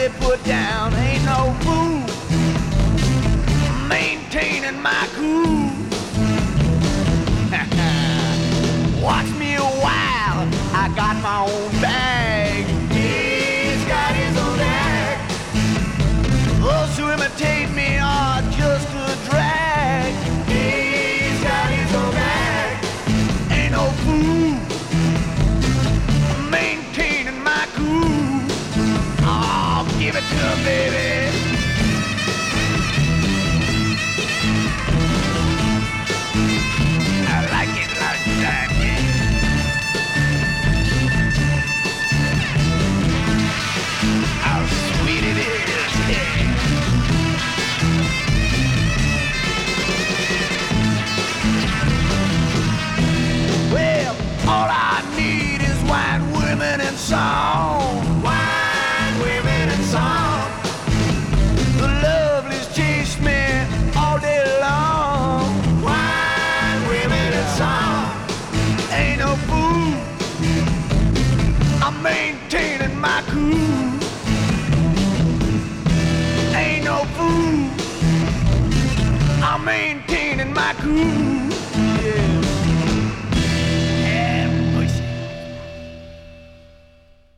they put down. Ain't no fool maintaining my cool. Watch me a while, I got my own bag. He's got his own bag. Those who imitate me are just a drag. He's got his own bag. Ain't no fool maintaining my cool. Oh, give it to him, baby. I like it like that, yeah. How sweet it is, yeah. Well, all I need is wine, women, and song. Wine, women, and song. The lovelies chase me all day long. Wine, women, and song. Ain't no fool, I'm maintaining my cool. Ain't no fool, I'm maintaining my cool.